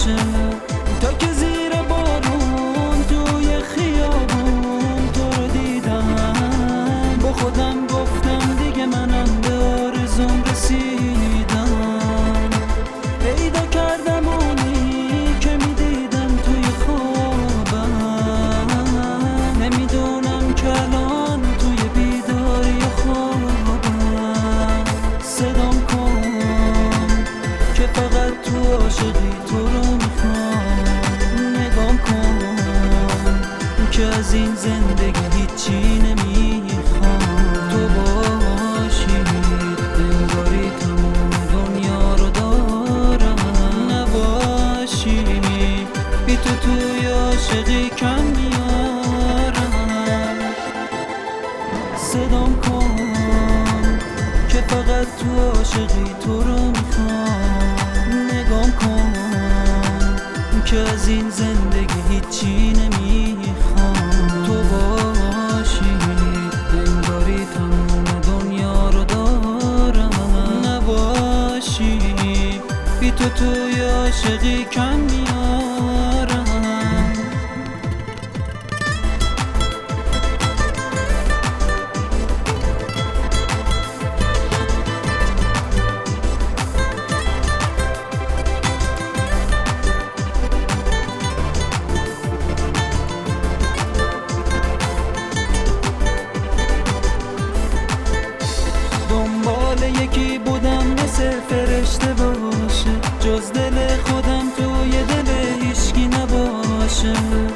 باشه، تا که زیر بارون توی خیابون تو رو دیدم، با خودم گفتم دیگه منم به آرزوم رسیدم. پیدا کردم اونی که میدیدم توی خوابم، نمیدونم که الان توی بیداری خوابم. صدام کن که فقط تو عاشقی تو رو میخوام، نگام کن که از این زندگی هیچی نمیخوام. تو باشی انگاری تموم دنیا رو دارم، نباشی بی تو توی عاشقی کم میارم. صدام کن که فقط تو عاشقی تو رو میخوام، نگام کن که از این زندگی هیچی نمیخوام. تو باشی انگاری تموم دنیا رو دارم، نباشی بی تو توی عاشقی کم میارم. دنبال یکی بودم مثل فرشته باشه، جز دل خودم توی دل هیچکی نباشه.